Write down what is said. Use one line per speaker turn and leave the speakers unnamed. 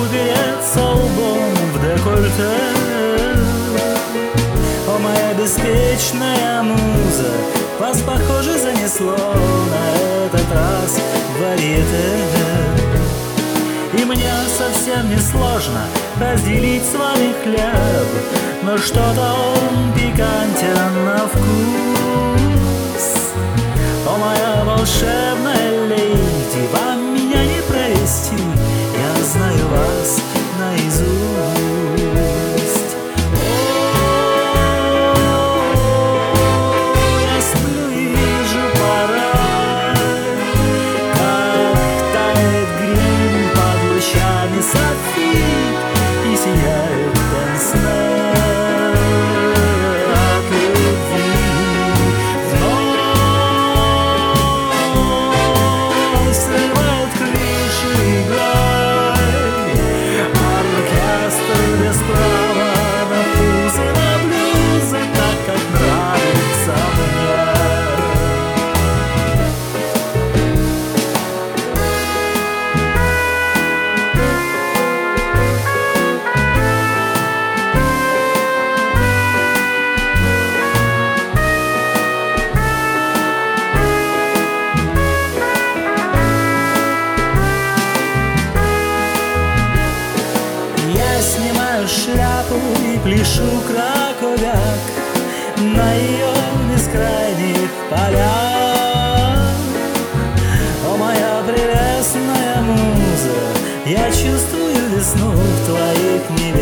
упереться лбом в декольте. О, моя беспечная муза, вас, похоже, занесло на этот раз в варьете. И мне совсем не сложно разделить с вами хлеб, но что-то он пикантен на вкус. О, моя волшебная леди, вам меня не провести, я знаю вас наизусть. О, я сплю и вижу пора, как тает грим под лучами софит и сияет пенсне от любви. Вновь срывает крышу игрой оркестр без права на пузо, на блюзы, так как нравится мне. Я снимаю шляпу и пляшу краковяк на ее бескрайних полях. О, моя прелестная муза, я чувствую весну в твоих небесах.